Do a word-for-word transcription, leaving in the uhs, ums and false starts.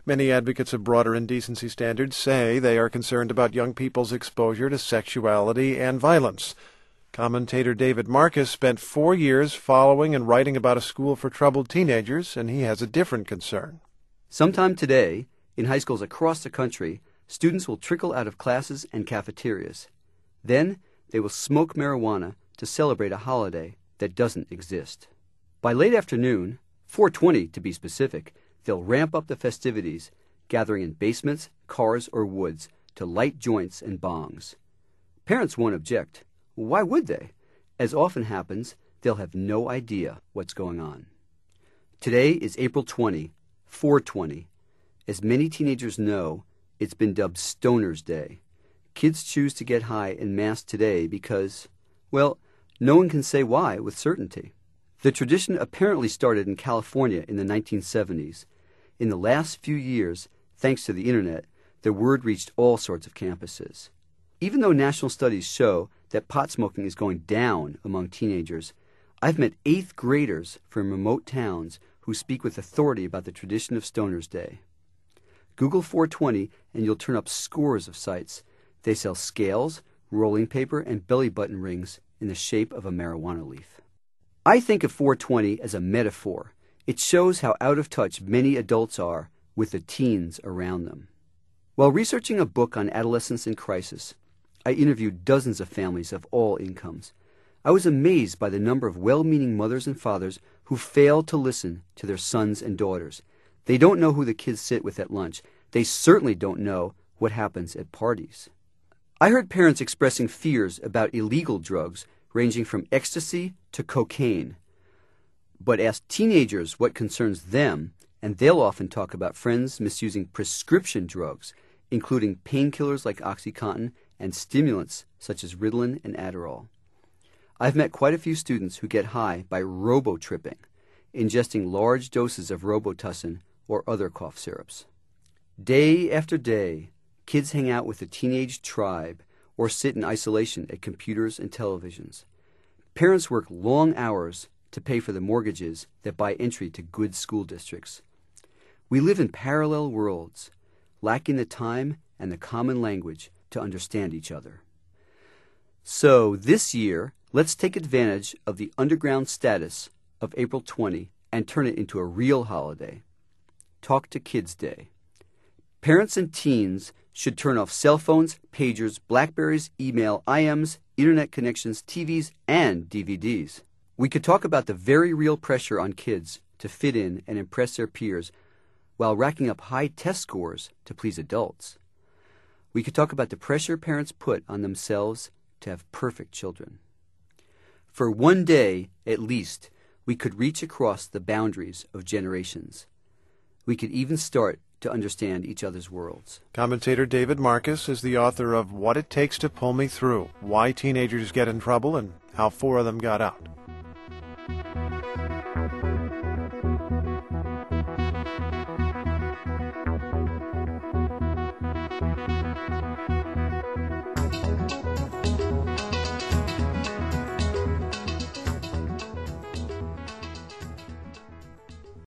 Many advocates of broader indecency standards say they are concerned about young people's exposure to sexuality and violence. Commentator David Marcus spent four years following and writing about a school for troubled teenagers, and he has a different concern. Sometime today, in high schools across the country, students will trickle out of classes and cafeterias. Then they will smoke marijuana to celebrate a holiday that doesn't exist. By late afternoon, four twenty to be specific, they'll ramp up the festivities, gathering in basements, cars, or woods to light joints and bongs. Parents won't object. Why would they? As often happens, they'll have no idea what's going on. Today is April twentieth, four twenty. As many teenagers know, it's been dubbed Stoner's Day. Kids choose to get high en masse today because, well, no one can say why with certainty. The tradition apparently started in California in the nineteen seventies. In the last few years, thanks to the internet, the word reached all sorts of campuses. Even though national studies show that pot smoking is going down among teenagers, I've met eighth graders from remote towns who speak with authority about the tradition of Stoner's Day. Google four twenty and you'll turn up scores of sites. They sell scales, rolling paper, and belly button rings in the shape of a marijuana leaf. I think of four twenty as a metaphor. It shows how out of touch many adults are with the teens around them. While researching a book on adolescence in crisis, I interviewed dozens of families of all incomes. I was amazed by the number of well-meaning mothers and fathers who fail to listen to their sons and daughters. They don't know who the kids sit with at lunch. They certainly don't know what happens at parties. I heard parents expressing fears about illegal drugs ranging from ecstasy to cocaine. But ask teenagers what concerns them, and they'll often talk about friends misusing prescription drugs, including painkillers like OxyContin and stimulants such as Ritalin and Adderall. I've met quite a few students who get high by robo-tripping, ingesting large doses of Robitussin or other cough syrups. Day after day, kids hang out with a teenage tribe or sit in isolation at computers and televisions. Parents work long hours to pay for the mortgages that buy entry to good school districts. We live in parallel worlds, lacking the time and the common language to understand each other. So this year, let's take advantage of the underground status of April twentieth and turn it into a real holiday. Talk to Kids Day. Parents and teens should turn off cell phones, pagers, Blackberries, email, I Ms, internet connections, T Vs, and D V Ds. We could talk about the very real pressure on kids to fit in and impress their peers while racking up high test scores to please adults. We could talk about the pressure parents put on themselves to have perfect children. For one day, at least, we could reach across the boundaries of generations. We could even start to understand each other's worlds. Commentator David Marcus is the author of What It Takes to Pull Me Through, Why Teenagers Get in Trouble and How Four of Them Got Out.